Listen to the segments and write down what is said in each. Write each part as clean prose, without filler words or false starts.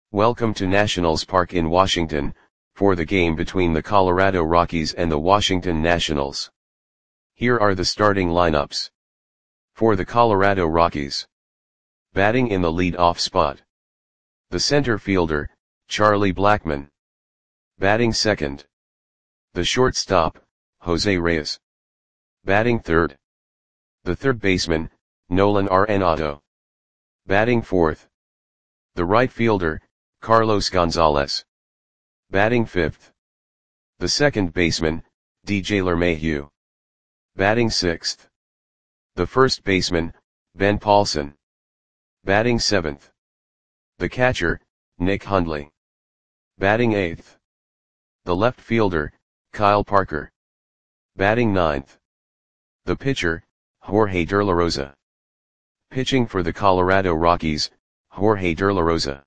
Welcome to Nationals Park in Washington, for the game between the Colorado Rockies and the Washington Nationals. Here are the starting lineups. For the Colorado Rockies. Batting in the lead-off spot. The center fielder, Charlie Blackmon. Batting second. The shortstop, Jose Reyes. Batting third. The third baseman, Nolan Arenado. Batting fourth. The right fielder, Carlos Gonzalez. Batting fifth. The second baseman, DJ LeMahieu. Batting sixth. The first baseman, Ben Paulson. Batting seventh. The catcher, Nick Hundley. Batting eighth. The left fielder, Kyle Parker. Batting ninth. The pitcher, Jorge De La Rosa. Pitching for the Colorado Rockies, Jorge De La Rosa.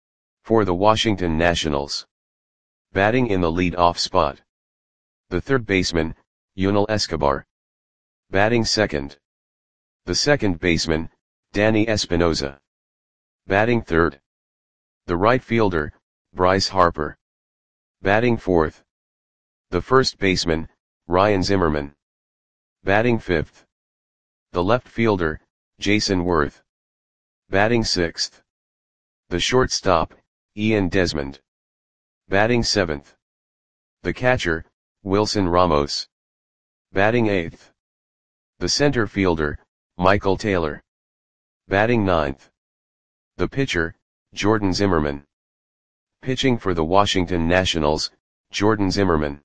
For the Washington Nationals. Batting in the lead-off spot. The third baseman, Yunel Escobar. Batting second. The second baseman, Danny Espinosa. Batting third. The right fielder, Bryce Harper. Batting fourth. The first baseman, Ryan Zimmerman. Batting fifth. The left fielder, Jason Worth. Batting sixth. The shortstop, Ian Desmond. Batting seventh. The catcher, Wilson Ramos. Batting eighth. The center fielder, Michael Taylor. Batting ninth. The pitcher, Jordan Zimmermann. Pitching for the Washington Nationals, Jordan Zimmermann.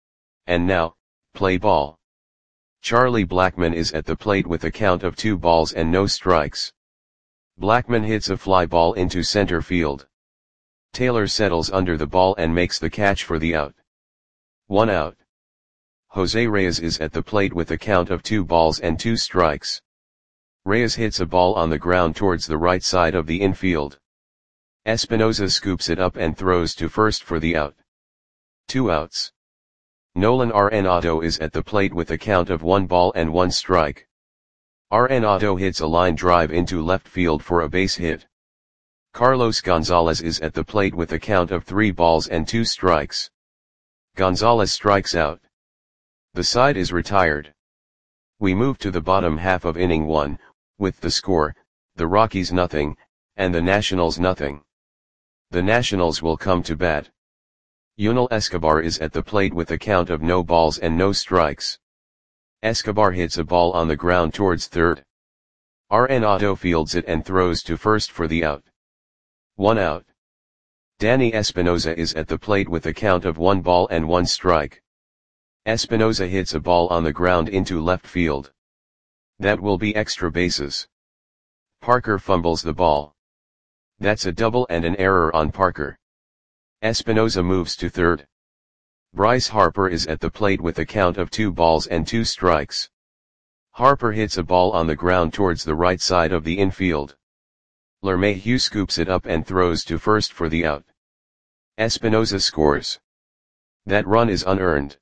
And now, play ball. Charlie Blackmon is at the plate with a count of 2 balls and no strikes. Blackmon hits a fly ball into center field. Taylor settles under the ball and makes the catch for the out. 1 out. Jose Reyes is at the plate with a count of 2 balls and 2 strikes. Reyes hits a ball on the ground towards the right side of the infield. Espinosa scoops it up and throws to first for the out. 2 outs. Nolan Arenado is at the plate with a count of 1 ball and 1 strike. Arenado hits a line drive into left field for a base hit. Carlos Gonzalez is at the plate with a count of 3 balls and 2 strikes. Gonzalez strikes out. The side is retired. We move to the bottom half of inning 1, with the score, the Rockies nothing, and the Nationals nothing. The Nationals will come to bat. Yunel Escobar is at the plate with a count of no balls and no strikes. Escobar hits a ball on the ground towards third. Arenado fields it and throws to first for the out. 1 out. Danny Espinosa is at the plate with a count of 1 ball and 1 strike. Espinosa hits a ball on the ground into left field. That will be extra bases. Parker fumbles the ball. That's a double and an error on Parker. Espinosa moves to third. Bryce Harper is at the plate with a count of 2 balls and 2 strikes. Harper hits a ball on the ground towards the right side of the infield. LeMahieu scoops it up and throws to first for the out. Espinosa scores. That run is unearned.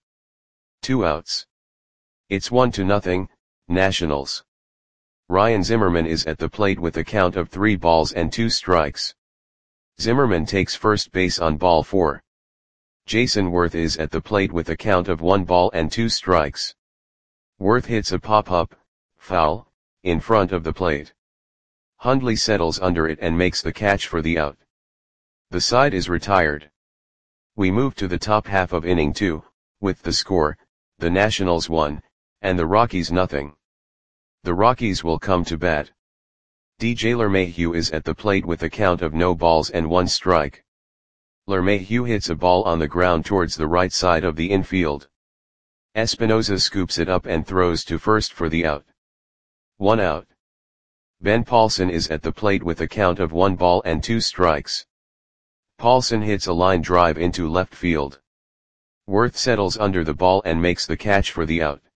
2 outs. It's 1-0, Nationals. Ryan Zimmerman is at the plate with a count of 3 balls and 2 strikes. Zimmerman takes first base on ball 4. Jason Worth is at the plate with a count of 1 ball and 2 strikes. Worth hits a pop-up, foul, in front of the plate. Hundley settles under it and makes the catch for the out. The side is retired. We move to the top half of inning 2, with the score, the Nationals 1, and the Rockies nothing. The Rockies will come to bat. DJ LeMahieu is at the plate with a count of no balls and 1 strike. LeMahieu hits a ball on the ground towards the right side of the infield. Espinosa scoops it up and throws to first for the out. 1 out. Ben Paulson is at the plate with a count of 1 ball and 2 strikes. Paulson hits a line drive into left field. Worth settles under the ball and makes the catch for the out.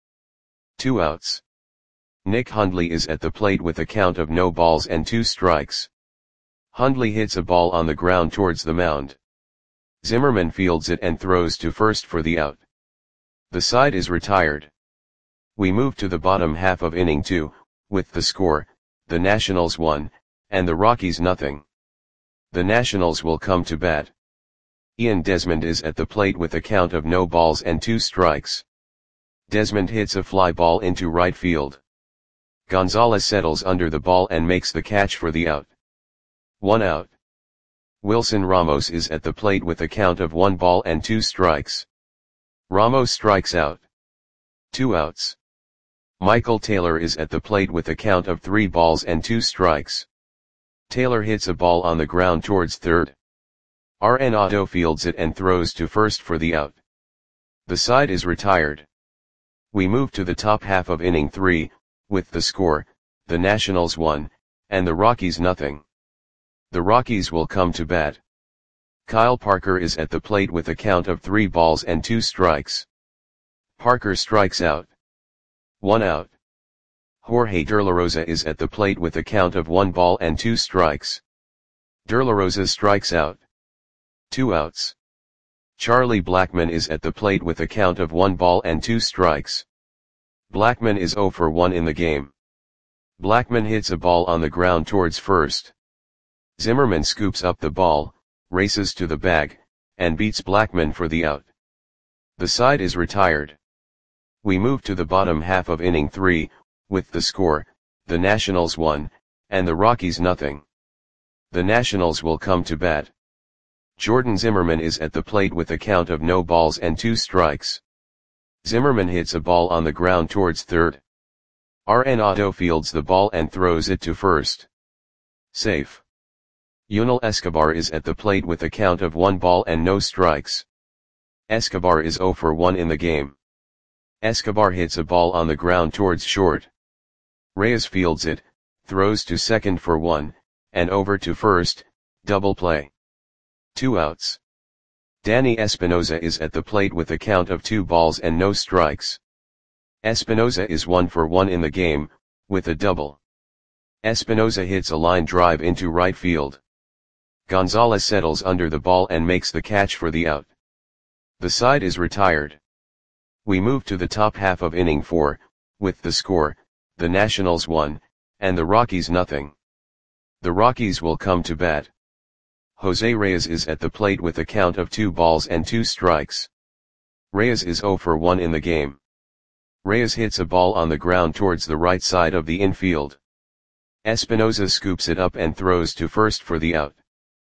2 outs. Nick Hundley is at the plate with a count of no balls and 2 strikes. Hundley hits a ball on the ground towards the mound. Zimmerman fields it and throws to first for the out. The side is retired. We move to the bottom half of inning 2, with the score, the Nationals 1, and the Rockies nothing. The Nationals will come to bat. Ian Desmond is at the plate with a count of no balls and 2 strikes. Desmond hits a fly ball into right field. Gonzalez settles under the ball and makes the catch for the out. 1 out. Wilson Ramos is at the plate with a count of 1 ball and 2 strikes. Ramos strikes out. 2 outs. Michael Taylor is at the plate with a count of 3 balls and 2 strikes. Taylor hits a ball on the ground towards third. Arenado fields it and throws to first for the out. The side is retired. We move to the top half of inning 3, with the score, the Nationals 1, and the Rockies nothing. The Rockies will come to bat. Kyle Parker is at the plate with a count of 3 balls and 2 strikes. Parker strikes out. 1 out. Jorge De La Rosa is at the plate with a count of 1 ball and 2 strikes. De La Rosa strikes out. 2 outs. Charlie Blackmon is at the plate with a count of 1 ball and 2 strikes. Blackmon is 0 for 1 in the game. Blackmon hits a ball on the ground towards first. Zimmerman scoops up the ball, races to the bag, and beats Blackmon for the out. The side is retired. We move to the bottom half of inning 3, with the score, the Nationals 1, and the Rockies nothing. The Nationals will come to bat. Jordan Zimmerman is at the plate with a count of no balls and 2 strikes. Zimmerman hits a ball on the ground towards third. Arenado fields the ball and throws it to first. Safe. Yunel Escobar is at the plate with a count of 1 ball and no strikes. Escobar is 0 for 1 in the game. Escobar hits a ball on the ground towards short. Reyes fields it, throws to second for 1, and over to first, double play. 2 outs. Danny Espinosa is at the plate with a count of 2 balls and no strikes. Espinosa is 1 for 1 in the game, with a double. Espinosa hits a line drive into right field. Gonzalez settles under the ball and makes the catch for the out. The side is retired. We move to the top half of inning 4, with the score, the Nationals 1, and the Rockies nothing. The Rockies will come to bat. Jose Reyes is at the plate with a count of 2 balls and 2 strikes. Reyes is 0 for 1 in the game. Reyes hits a ball on the ground towards the right side of the infield. Espinosa scoops it up and throws to first for the out.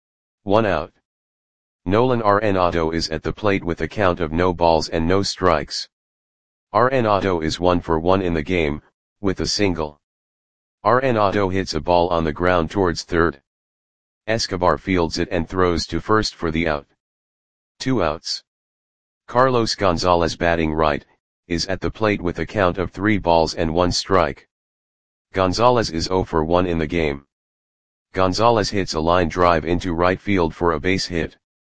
1 out. Nolan Arenado is at the plate with a count of no balls and no strikes. Arenado is 1 for 1 in the game, with a single. Arenado hits a ball on the ground towards third. Escobar fields it and throws to first for the out. 2 outs. Carlos Gonzalez batting right, is at the plate with a count of 3 balls and 1 strike. Gonzalez is 0 for 1 in the game. Gonzalez hits a line drive into right field for a base hit.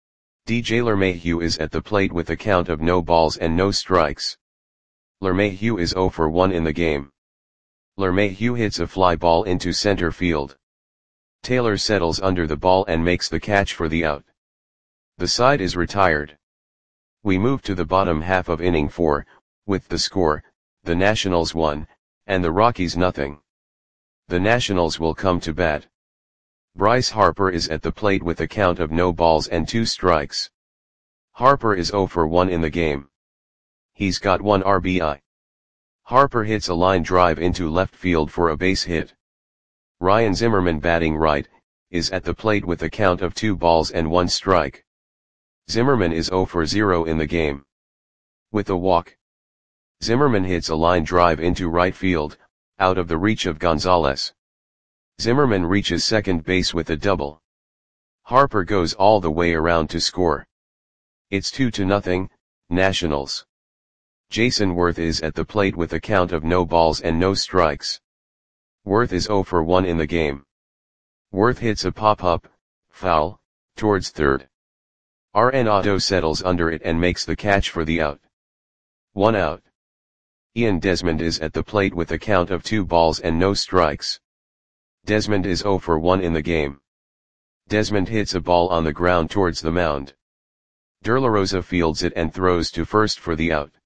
DJ LeMahieu is at the plate with a count of no balls and no strikes. LeMahieu is 0 for 1 in the game. LeMahieu hits a fly ball into center field. Taylor settles under the ball and makes the catch for the out. The side is retired. We move to the bottom half of inning 4, with the score, the Nationals 1, and the Rockies nothing. The Nationals will come to bat. Bryce Harper is at the plate with a count of no balls and 2 strikes. Harper is 0 for 1 in the game. He's got 1 RBI. Harper hits a line drive into left field for a base hit. Ryan Zimmerman batting right, is at the plate with a count of 2 balls and 1 strike. Zimmerman is 0 for 0 in the game. With a walk. Zimmerman hits a line drive into right field, out of the reach of Gonzalez. Zimmerman reaches second base with a double. Harper goes all the way around to score. It's 2-0, Nationals. Jason Worth is at the plate with a count of no balls and no strikes. Worth is 0 for 1 in the game. Worth hits a pop-up, foul, towards third. Arenado settles under it and makes the catch for the out. 1 out. Ian Desmond is at the plate with a count of 2 balls and no strikes. Desmond is 0 for 1 in the game. Desmond hits a ball on the ground towards the mound. De La Rosa fields it and throws to first for the out.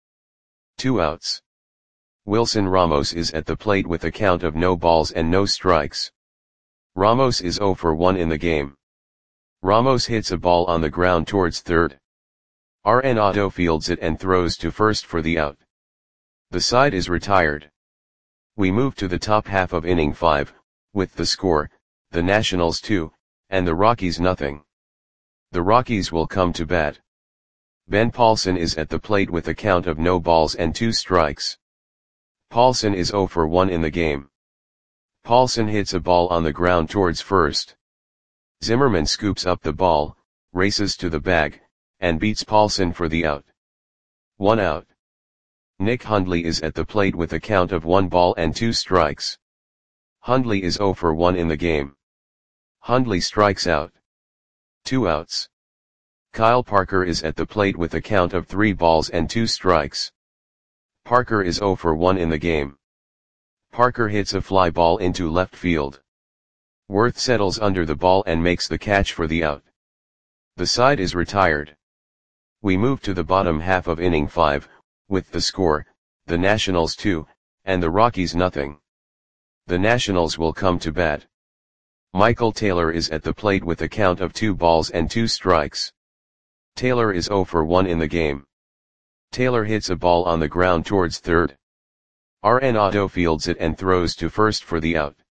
2 outs. Wilson Ramos is at the plate with a count of no balls and no strikes. Ramos is 0 for 1 in the game. Ramos hits a ball on the ground towards third. Arenado fields it and throws to first for the out. The side is retired. We move to the top half of inning 5, with the score, the Nationals 2, and the Rockies nothing. The Rockies will come to bat. Ben Paulson is at the plate with a count of no balls and 2 strikes. Paulson is 0 for 1 in the game. Paulson hits a ball on the ground towards first. Zimmerman scoops up the ball, races to the bag, and beats Paulson for the out. 1 out. Nick Hundley is at the plate with a count of 1 ball and 2 strikes. Hundley is 0 for 1 in the game. Hundley strikes out. 2 outs. Kyle Parker is at the plate with a count of 3 balls and 2 strikes. Parker is 0 for 1 in the game. Parker hits a fly ball into left field. Worth settles under the ball and makes the catch for the out. The side is retired. We move to the bottom half of inning 5, with the score, the Nationals 2, and the Rockies nothing. The Nationals will come to bat. Michael Taylor is at the plate with a count of 2 balls and 2 strikes. Taylor is 0 for 1 in the game. Taylor hits a ball on the ground towards third. Arenado fields it and throws to first for the out.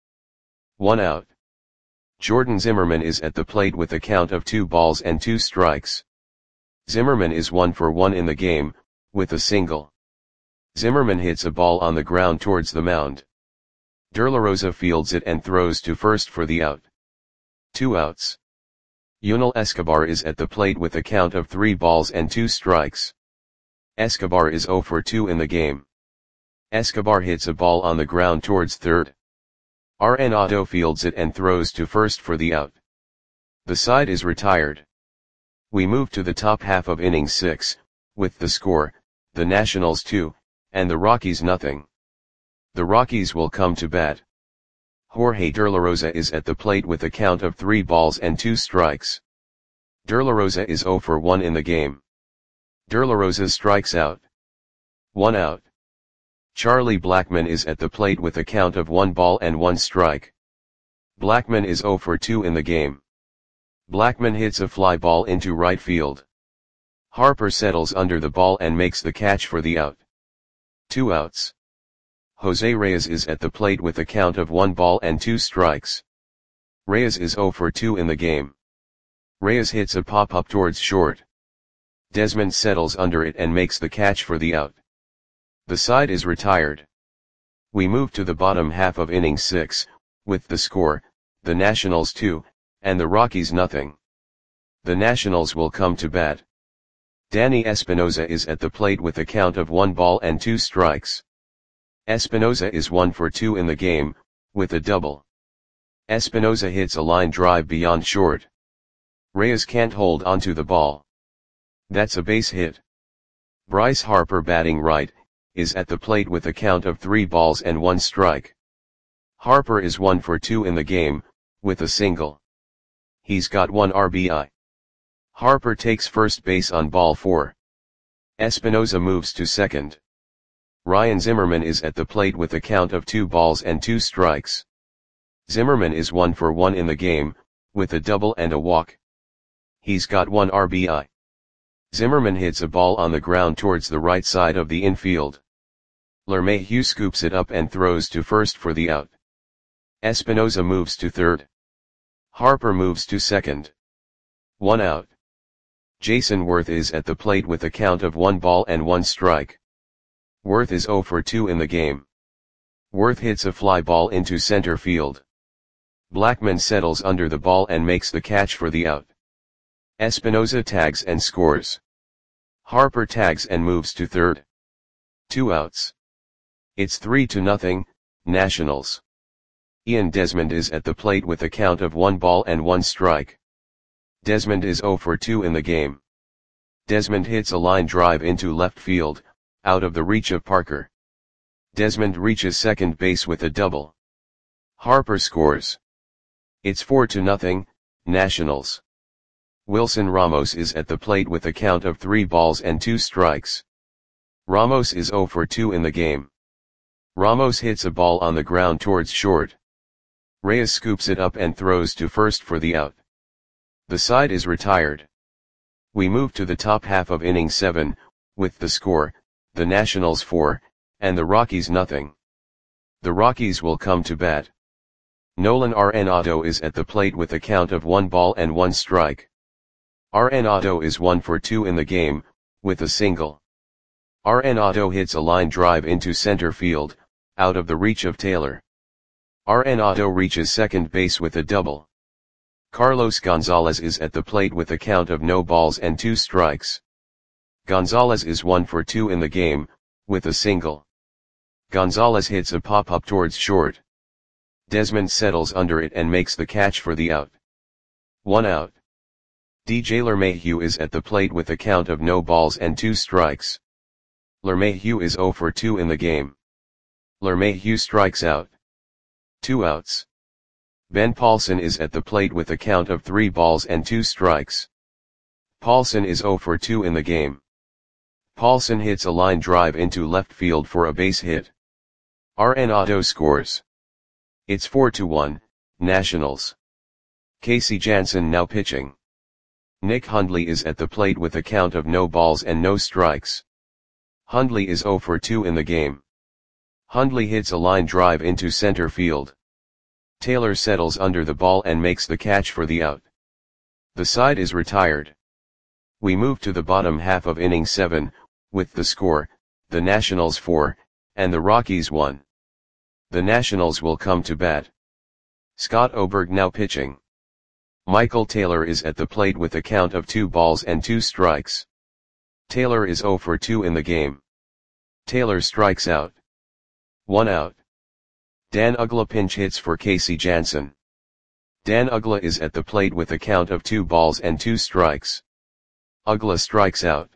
1 out. Jordan Zimmerman is at the plate with a count of 2 balls and 2 strikes. Zimmerman is 1 for 1 in the game, with a single. Zimmerman hits a ball on the ground towards the mound. De La Rosa fields it and throws to first for the out. 2 outs. Yunel Escobar is at the plate with a count of 3 balls and 2 strikes. Escobar is 0 for 2 in the game. Escobar hits a ball on the ground towards third. Arenado fields it and throws to first for the out. The side is retired. We move to the top half of inning 6, with the score, the Nationals 2, and the Rockies nothing. The Rockies will come to bat. Jorge De La Rosa is at the plate with a count of 3 balls and 2 strikes. De La Rosa is 0 for 1 in the game. De La Rosa strikes out. 1 out. Charlie Blackmon is at the plate with a count of 1 ball and 1 strike. Blackmon is 0 for 2 in the game. Blackmon hits a fly ball into right field. Harper settles under the ball and makes the catch for the out. 2 outs. Jose Reyes is at the plate with a count of 1 ball and 2 strikes. Reyes is 0 for 2 in the game. Reyes hits a pop-up towards short. Desmond settles under it and makes the catch for the out. The side is retired. We move to the bottom half of inning 6, with the score, the Nationals 2, and the Rockies nothing. The Nationals will come to bat. Danny Espinosa is at the plate with a count of 1 ball and 2 strikes. Espinosa is 1 for 2 in the game, with a double. Espinosa hits a line drive beyond short. Reyes can't hold onto the ball. That's a base hit. Bryce Harper, batting right, is at the plate with a count of 3 balls and 1 strike. Harper is 1 for 2 in the game, with a single. He's got 1 RBI. Harper takes first base on ball 4. Espinosa moves to second. Ryan Zimmerman is at the plate with a count of 2 balls and 2 strikes. Zimmerman is 1 for 1 in the game, with a double and a walk. He's got 1 RBI. Zimmerman hits a ball on the ground towards the right side of the infield. LeMahieu scoops it up and throws to first for the out. Espinosa moves to third. Harper moves to second. 1 out. Jason Worth is at the plate with a count of 1 ball and 1 strike. Worth is 0 for 2 in the game. Worth hits a fly ball into center field. Blackmon settles under the ball and makes the catch for the out. Espinosa tags and scores. Harper tags and moves to third. 2 outs. It's 3-0, Nationals. Ian Desmond is at the plate with a count of 1 ball and 1 strike. Desmond is 0 for 2 in the game. Desmond hits a line drive into left field, out of the reach of Parker. Desmond reaches second base with a double. Harper scores. It's 4-0, Nationals. Wilson Ramos is at the plate with a count of 3 balls and 2 strikes. Ramos is 0 for 2 in the game. Ramos hits a ball on the ground towards short. Reyes scoops it up and throws to first for the out. The side is retired. We move to the top half of inning 7, with the score, the Nationals 4, and the Rockies nothing. The Rockies will come to bat. Nolan Arenado is at the plate with a count of 1 ball and 1 strike. Arenado is 1 for 2 in the game, with a single. Arenado hits a line drive into center field, out of the reach of Taylor. Arenado reaches second base with a double. Carlos Gonzalez is at the plate with a count of no balls and 2 strikes. Gonzalez is 1 for 2 in the game, with a single. Gonzalez hits a pop-up towards short. Desmond settles under it and makes the catch for the out. 1 out. DJ LeMahieu is at the plate with a count of no balls and 2 strikes. LeMahieu is 0 for 2 in the game. LeMahieu strikes out. 2 outs. Ben Paulson is at the plate with a count of 3 balls and 2 strikes. Paulson is 0 for 2 in the game. Paulson hits a line drive into left field for a base hit. Arenado scores. It's 4-1, Nationals. Casey Janssen now pitching. Nick Hundley is at the plate with a count of no balls and no strikes. Hundley is 0 for 2 in the game. Hundley hits a line drive into center field. Taylor settles under the ball and makes the catch for the out. The side is retired. We move to the bottom half of inning 7, with the score, the Nationals 4, and the Rockies 1. The Nationals will come to bat. Scott Oberg now pitching. Michael Taylor is at the plate with a count of 2 balls and 2 strikes. Taylor is 0 for 2 in the game. Taylor strikes out. 1 out. Dan Uggla pinch hits for Casey Janssen. Dan Uggla is at the plate with a count of 2 balls and 2 strikes. Uggla strikes out.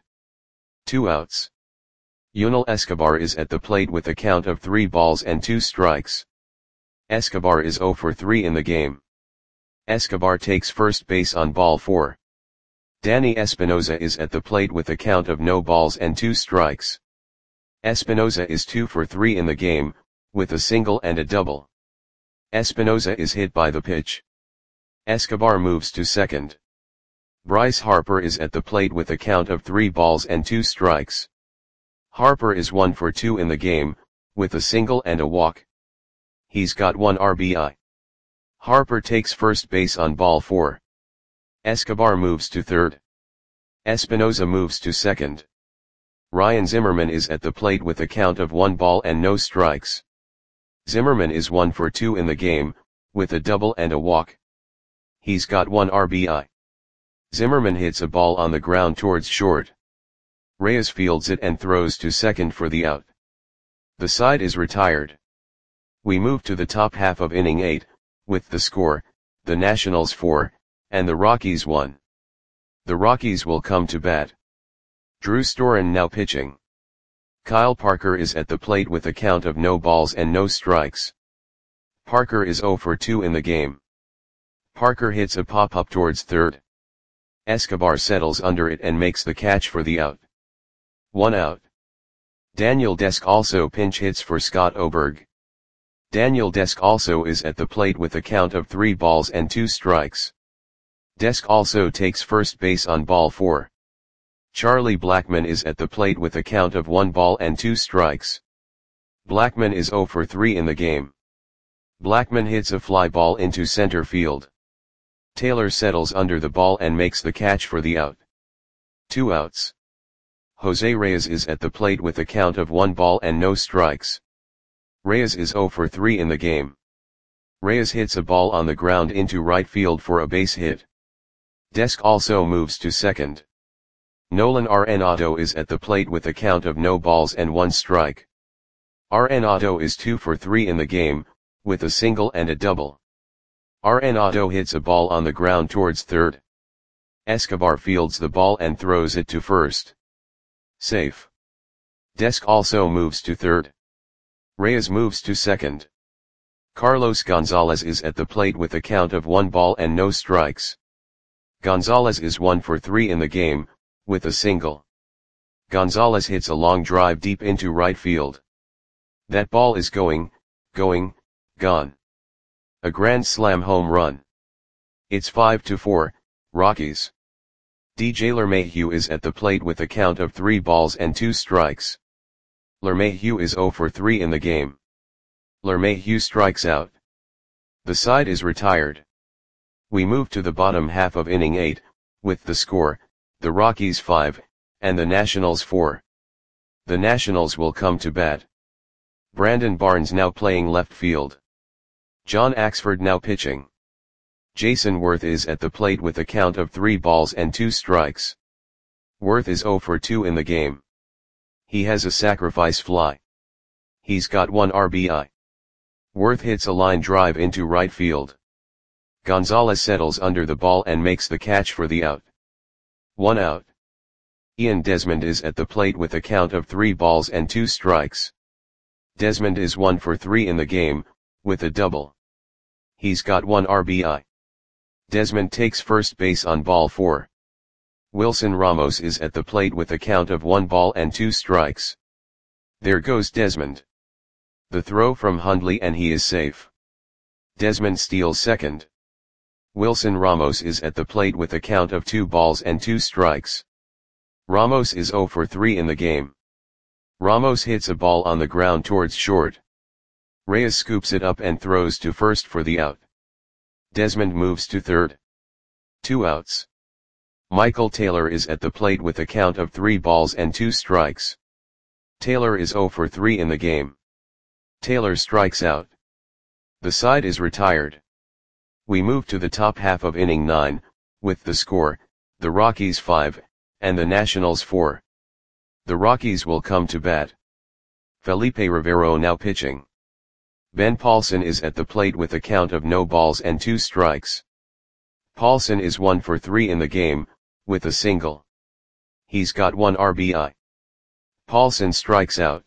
2 outs. Yunel Escobar is at the plate with a count of 3 balls and 2 strikes. Escobar is 0 for 3 in the game. Escobar takes first base on ball 4. Danny Espinosa is at the plate with a count of no balls and 2 strikes. Espinosa is 2 for 3 in the game, with a single and a double. Espinosa is hit by the pitch. Escobar moves to second. Bryce Harper is at the plate with a count of 3 balls and 2 strikes. Harper is 1 for 2 in the game, with a single and a walk. He's got 1 RBI. Harper takes first base on ball 4. Escobar moves to third. Espinosa moves to second. Ryan Zimmerman is at the plate with a count of 1 ball and no strikes. Zimmerman is 1 for 2 in the game, with a double and a walk. He's got 1 RBI. Zimmerman hits a ball on the ground towards short. Reyes fields it and throws to second for the out. The side is retired. We move to the top half of inning 8, with the score, the Nationals 4, and the Rockies 1. The Rockies will come to bat. Drew Storen now pitching. Kyle Parker is at the plate with a count of no balls and no strikes. Parker is 0 for 2 in the game. Parker hits a pop-up towards third. Escobar settles under it and makes the catch for the out. 1 out. Daniel Desk also pinch hits for Scott Oberg. Daniel Desk also is at the plate with a count of 3 balls and 2 strikes. Desk also takes first base on ball 4. Charlie Blackmon is at the plate with a count of 1 ball and 2 strikes. Blackmon is 0 for 3 in the game. Blackmon hits a fly ball into center field. Taylor settles under the ball and makes the catch for the out. 2 outs. Jose Reyes is at the plate with a count of 1 ball and no strikes. Reyes is 0 for 3 in the game. Reyes hits a ball on the ground into right field for a base hit. Desk also moves to second. Nolan Arenado is at the plate with a count of no balls and 1 strike. Arenado is 2 for 3 in the game, with a single and a double. Arenado hits a ball on the ground towards third. Escobar fields the ball and throws it to first. Safe. Desk also moves to third. Reyes moves to second. Carlos Gonzalez is at the plate with a count of 1 ball and no strikes. Gonzalez is 1 for 3 in the game, with a single. Gonzalez hits a long drive deep into right field. That ball is gone. A grand slam home run. It's 5-4, Rockies. DJ LeMahieu is at the plate with a count of 3 balls and 2 strikes. LeMahieu is 0 for 3 in the game. LeMahieu strikes out. The side is retired. We move to the bottom half of inning 8, with the score, the Rockies 5, and the Nationals 4. The Nationals will come to bat. Brandon Barnes now playing left field. John Axford now pitching. Jason Worth is at the plate with a count of 3 balls and 2 strikes. Worth is 0 for 2 in the game. He has a sacrifice fly. He's got 1 RBI. Worth hits a line drive into right field. Gonzalez settles under the ball and makes the catch for the out. 1 out. Ian Desmond is at the plate with a count of 3 balls and 2 strikes. Desmond is 1 for 3 in the game, with a double. He's got 1 RBI. Desmond takes first base on ball 4. Wilson Ramos is at the plate with a count of 1 ball and 2 strikes. There goes Desmond. The throw from Hundley and he is safe. Desmond steals second. Wilson Ramos is at the plate with a count of 2 balls and 2 strikes. Ramos is 0 for 3 in the game. Ramos hits a ball on the ground towards short. Reyes scoops it up and throws to first for the out. Desmond moves to third. 2 outs. Michael Taylor is at the plate with a count of 3 balls and 2 strikes. Taylor is 0 for 3 in the game. Taylor strikes out. The side is retired. We move to the top half of inning 9, with the score, the Rockies 5, and the Nationals 4. The Rockies will come to bat. Felipe Rivero now pitching. Ben Paulson is at the plate with a count of no balls and 2 strikes. Paulson is 1 for 3 in the game, with a single. He's got 1 RBI. Paulson strikes out.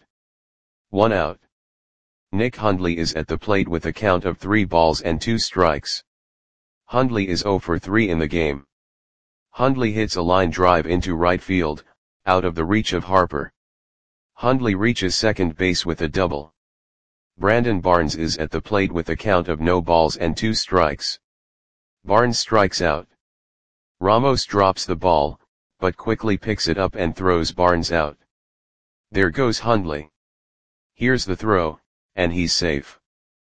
1 out. Nick Hundley is at the plate with a count of 3 balls and 2 strikes. Hundley is 0 for 3 in the game. Hundley hits a line drive into right field, out of the reach of Harper. Hundley reaches second base with a double. Brandon Barnes is at the plate with a count of no balls and 2 strikes. Barnes strikes out. Ramos drops the ball, but quickly picks it up and throws Barnes out. There goes Hundley. Here's the throw, and he's safe.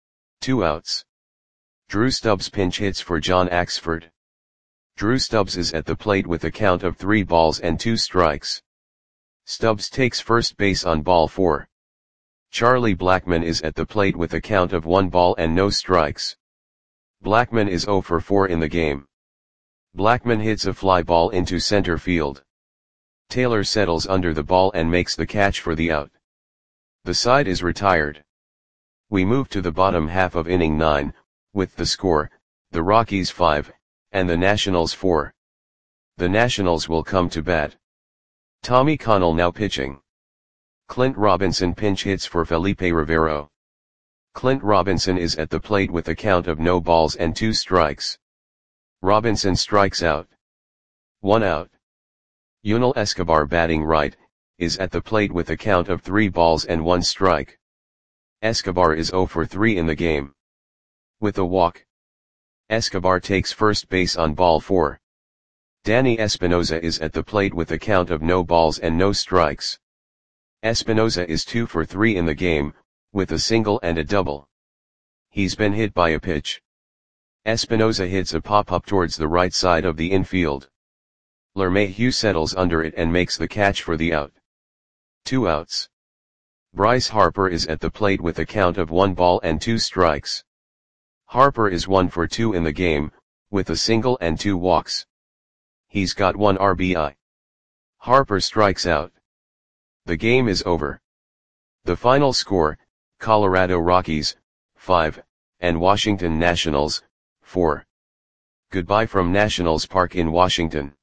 2 outs. Drew Stubbs pinch hits for John Axford. Drew Stubbs is at the plate with a count of 3 balls and 2 strikes. Stubbs takes first base on ball 4. Charlie Blackmon is at the plate with a count of 1 ball and no strikes. Blackmon is 0 for 4 in the game. Blackmon hits a fly ball into center field. Taylor settles under the ball and makes the catch for the out. The side is retired. We move to the bottom half of inning 9, with the score, the Rockies 5, and the Nationals 4. The Nationals will come to bat. Tommy Connell now pitching. Clint Robinson pinch hits for Felipe Rivero. Clint Robinson is at the plate with a count of no balls and 2 strikes. Robinson strikes out. 1 out. Yunel Escobar batting right, is at the plate with a count of 3 balls and 1 strike. Escobar is 0 for 3 in the game. With a walk. Escobar takes first base on ball 4. Danny Espinosa is at the plate with a count of no balls and no strikes. Espinosa is 2 for 3 in the game, with a single and a double. He's been hit by a pitch. Espinosa hits a pop-up towards the right side of the infield. LeMahieu settles under it and makes the catch for the out. 2 outs. Bryce Harper is at the plate with a count of 1 ball and 2 strikes. Harper is 1 for 2 in the game, with a single and 2 walks. He's got 1 RBI. Harper strikes out. The game is over. The final score, Colorado Rockies, 5, and Washington Nationals, 4. Goodbye from Nationals Park in Washington.